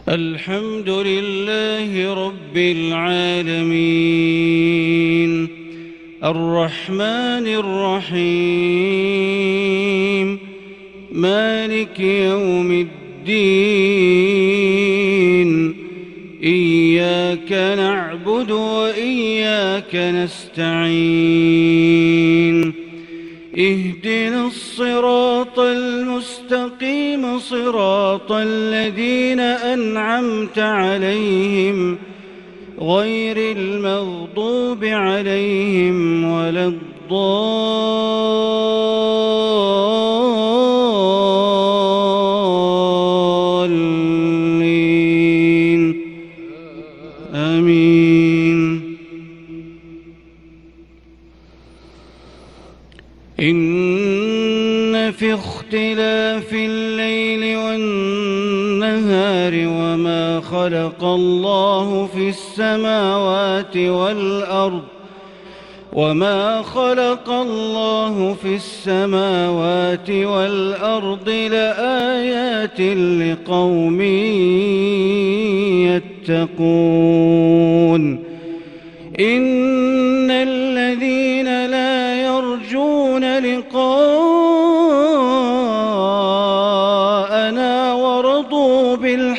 الحمد لله رب العالمين الرحمن الرحيم مالك يوم الدين إياك نعبد وإياك نستعين اهدنا الصراط المستقيم صراط الذين أنعمت عليهم غير المغضوب عليهم ولا الضالين آمين. إن في اختلاف الليل والنهار وما خلق الله في السماوات والأرض لآيات لقوم يتقون. إن الذين لا يرجون لقاءنا ورضوا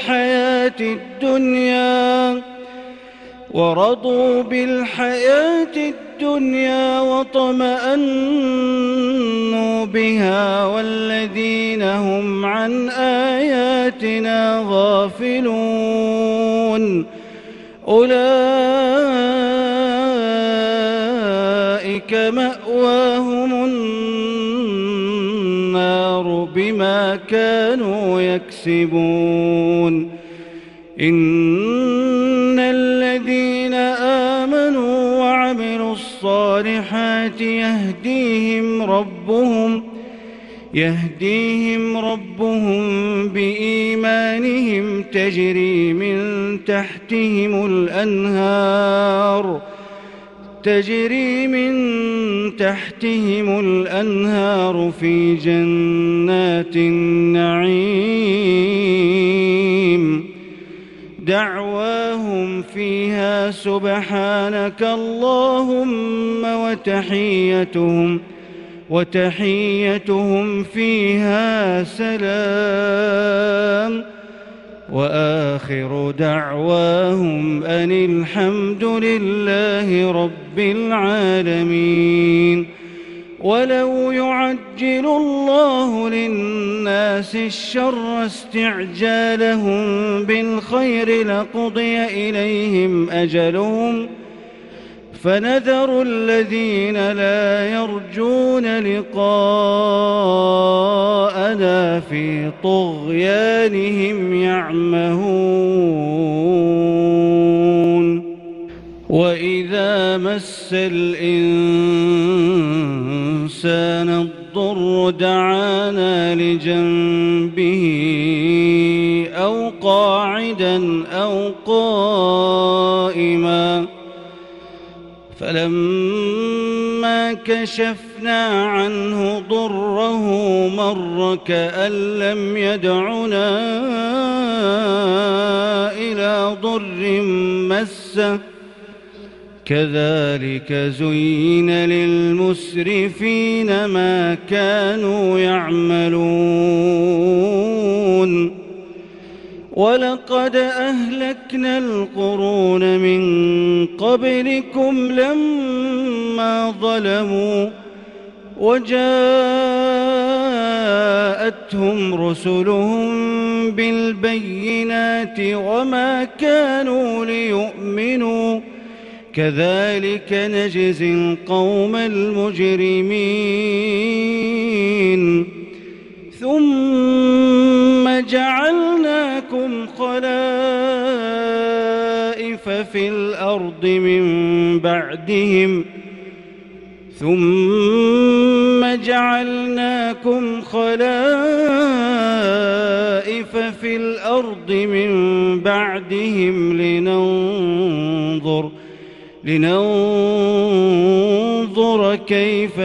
بالحياة الدنيا واطمأنوا بها والذين هم عن آياتنا غافلون أولئك مأواهم النار بما كانوا يكسبون. إن الذين آمنوا وعملوا الصالحات يهديهم ربهم بإيمانهم تجري من تحتهم الأنهار في جنات النعيم دعواهم فيها سبحانك اللهم وتحيتهم فيها سلام وآخر دعواهم أن الحمد لله رب العالمين. ولو يعجل الله للناس الشر استعجالهم بالخير لقضي إليهم أجلهم فنذر الذين لا يرجون لقاءنا في طغيانهم يعمهون. وإذا مس الإنسان الضر دعانا لجنبه أو قاعدا أو قائما فلما كشفنا عنه ضره مر كأن لم يدعنا إلى ضر مسه كذلك زين للمسرفين ما كانوا يعملون. ولقد أهلكنا القرون من قبلكم لما ظلموا وجاءتهم رسلهم بالبينات وما كانوا ليؤمنوا كذلك نجزي القوم المجرمين. ثم جعلناكم خلائف في الأرض من بعدهم لننظر كيف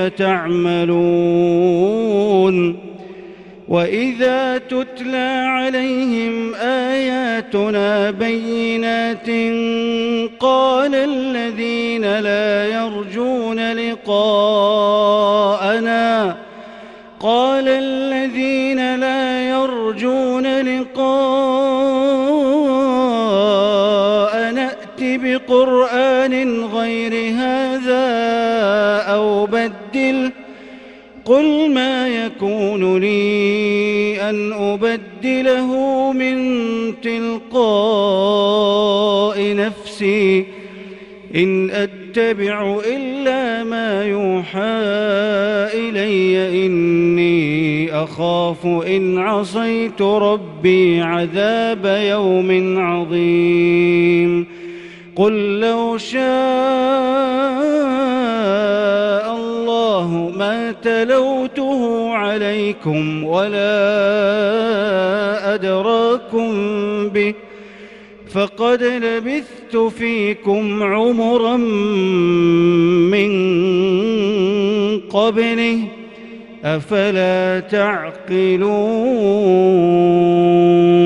تعملون. وإذا تتلى عليهم آيات آياتنا بينات قال الذين لا يرجون لقاءنا ائت بقرآن غير هذا أو بدله قل ما يكون لي أن أبدله من تلقاء نفسي إن أتبع إلا ما يوحى إلي إني أخاف إن عصيت ربي عذاب يوم عظيم قل لو شاء الله ما تلوته عليكم ولا أدراكم به فقد لبثت فيكم عمرا من قبله أفلا تعقلون